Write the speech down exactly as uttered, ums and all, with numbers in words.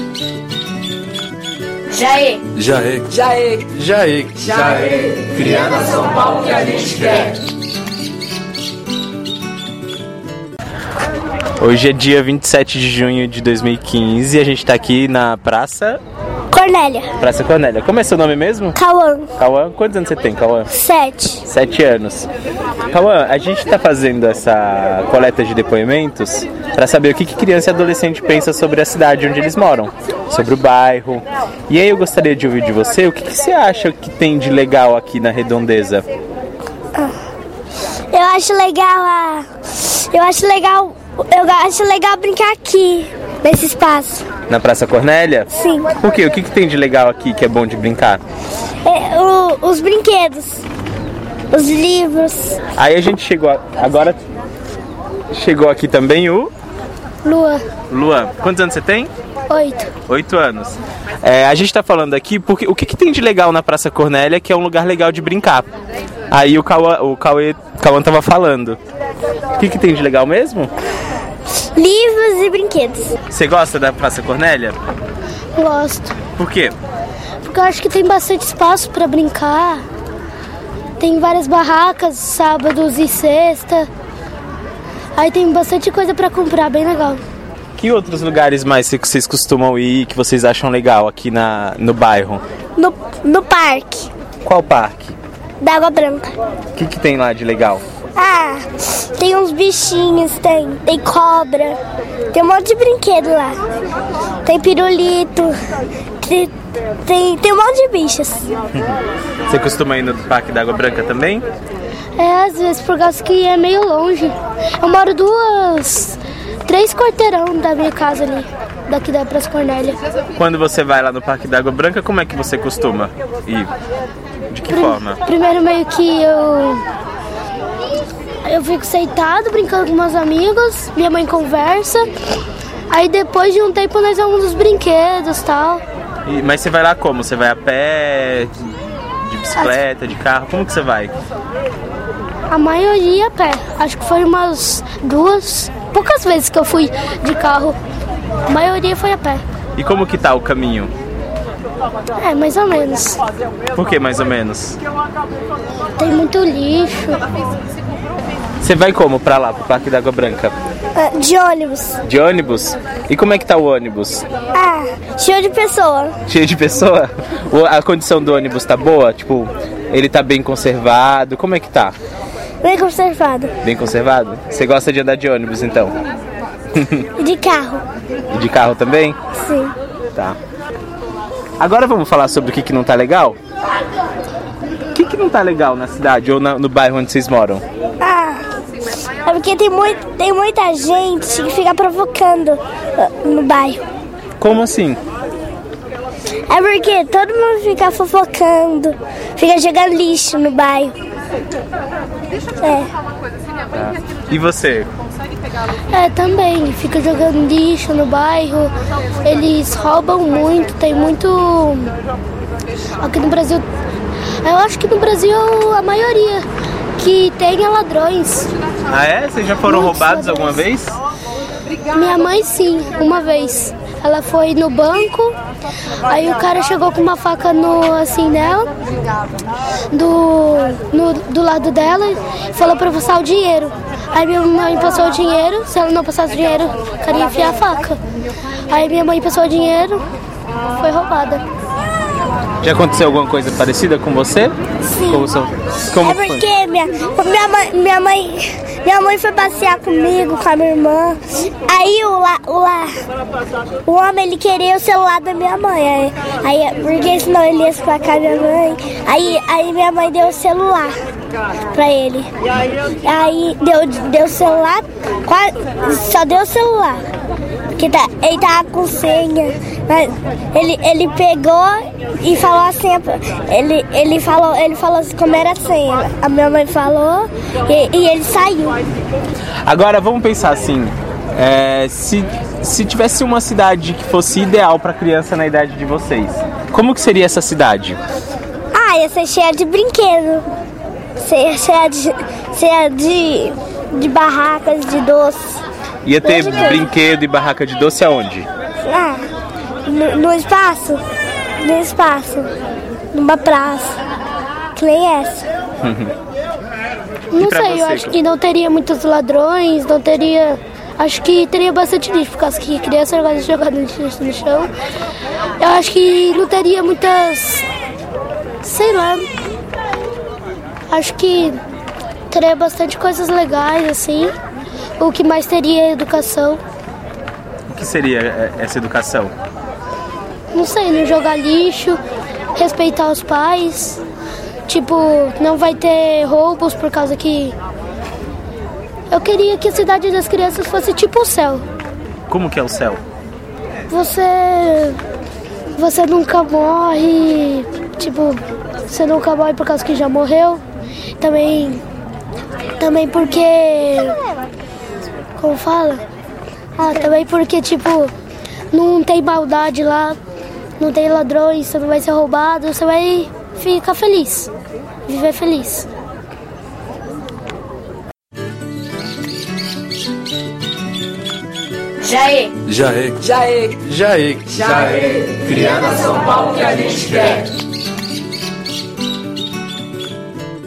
Jaê, Jaê, Jaê, Jaê, Jaê, criando a São Paulo que a gente quer. Hoje é dia vinte e sete de junho de dois mil e quinze e a gente tá aqui na Praça... Cornélia. Praça Cornélia. Como é seu nome mesmo? Cauã. Cauã, quantos anos você tem, Cauã? Sete. Sete anos. Cauã, a gente tá fazendo essa coleta de depoimentos para saber o que, que criança e adolescente pensa sobre a cidade onde eles moram, sobre o bairro. E aí eu gostaria de ouvir de você o que, que você acha que tem de legal aqui na Redondeza. Eu acho legal a... Eu acho legal... Eu acho legal brincar aqui, nesse espaço. Na Praça Cornélia? Sim. Por quê? O que, que tem de legal aqui que é bom de brincar? É, o, os brinquedos, os livros. Aí a gente chegou... A, agora chegou aqui também o... Lua. Luan. Quantos anos você tem? Oito. Oito anos. É, a gente tá falando aqui porque o que, que tem de legal na Praça Cornélia, que é um lugar legal de brincar. Aí o Cauã, o Cauê, Cauã tava falando. O que, que tem de legal mesmo? Livros e brinquedos. Você gosta da Praça Cornélia? Gosto. Por quê? Porque eu acho que tem bastante espaço para brincar. Tem várias barracas, sábados e sexta. Aí tem bastante coisa para comprar, bem legal. Que outros lugares mais que vocês costumam ir que vocês acham legal aqui na, no bairro? No, no parque Qual parque? da Água Branca. O que, que tem lá de legal? Ah, tem uns bichinhos, tem, tem cobra, tem um monte de brinquedo lá. Tem pirulito, tem, tem, tem um monte de bichos. Você costuma ir no Parque da Água Branca também? É, às vezes, por causa que é meio longe. Eu moro duas, três quarteirão da minha casa ali, daqui da Praça Cornélia. Quando você vai lá no Parque da Água Branca, como é que você costuma ir? De que Prim- forma? Primeiro meio que eu... Eu fico sentado, brincando com meus amigos, minha mãe conversa. Aí depois de um tempo nós vamos nos brinquedos e tal. E, mas você vai lá como? Você vai a pé, de bicicleta, de carro? Como que você vai? A maioria a pé. Acho que foi umas duas, poucas vezes que eu fui de carro. A maioria foi a pé. E como que tá o caminho? É, mais ou menos. Por que mais ou menos? Tem muito lixo. Você vai como pra lá, pro Parque da Água Branca? Ah, de ônibus. De ônibus? E como é que tá o ônibus? Ah, cheio de pessoa. Cheio de pessoa? Ou a condição do ônibus tá boa? Tipo, ele tá bem conservado? Como é que tá? Bem conservado. Bem conservado? Você gosta de andar de ônibus então? E de carro. E de carro também? Sim. Tá. Agora vamos falar sobre o que, que não tá legal? O que, que não tá legal na cidade ou na, no bairro onde vocês moram? Ah, é porque tem, muito, tem muita gente que fica provocando uh, no bairro. Como assim? É porque todo mundo fica fofocando, fica jogando lixo no bairro. É. Tá. E você? É, também, fica jogando lixo no bairro, eles roubam muito, tem muito... Aqui no Brasil, eu acho que no Brasil a maioria que tem é ladrões. Ah é? Vocês já foram Muitos roubados ladrões. alguma vez? Minha mãe sim, uma vez. Ela foi no banco, aí o cara chegou com uma faca no, assim, nela, do, no, do lado dela, e falou pra passar o dinheiro. Aí minha mãe passou o dinheiro, se ela não passasse o dinheiro, o cara ia enfiar a faca. Aí minha mãe passou o dinheiro, foi roubada. Já aconteceu alguma coisa parecida com você? Sim. Como, são, como É foi? porque minha, minha, mãe, minha, mãe, minha mãe foi passear comigo, com a minha irmã. Aí o, lá, o, lá, o homem ele queria o celular da minha mãe. Aí, aí, porque senão ele ia esplacar minha mãe. Aí, aí minha mãe deu o celular pra ele. Aí deu, deu o celular, quase, só deu o celular. Porque tá, ele tava com senha. Mas ele, ele pegou e falou assim, ele, ele, falou, ele falou assim como era a senha. A minha mãe falou e, e ele saiu. Agora vamos pensar assim, é, se, se tivesse uma cidade que fosse ideal para criança na idade de vocês, como que seria essa cidade? Ah, ia ser cheia de brinquedo. Cheia, cheia, de, cheia de, de barracas, de doce. Ia ter Brinquedo. brinquedo e barraca de doce aonde? Ah, no, no espaço, no espaço, numa praça, que nem essa. Não sei, eu acho que não teria muitos ladrões, não teria... Acho que teria bastante lixo, por causa que criança gosta de jogar lixo no chão. Eu acho que não teria muitas... Sei lá. Acho que teria bastante coisas legais, assim. O que mais teria é educação. O que seria essa educação? Não sei, não jogar lixo, respeitar os pais. Tipo, não vai ter roubos por causa que... Eu queria que a cidade das crianças fosse tipo o céu. Como que é o céu? Você... Você nunca morre... Tipo, você nunca morre por causa que já morreu. Também... Também porque... Como fala? Ah, também porque, tipo... Não tem maldade lá. Não tem ladrões, você não vai ser roubado. Você vai ficar feliz. Viver feliz. Jaê, Jaê, Jaê, Jaê, Jaê, criando a São Paulo que a gente quer.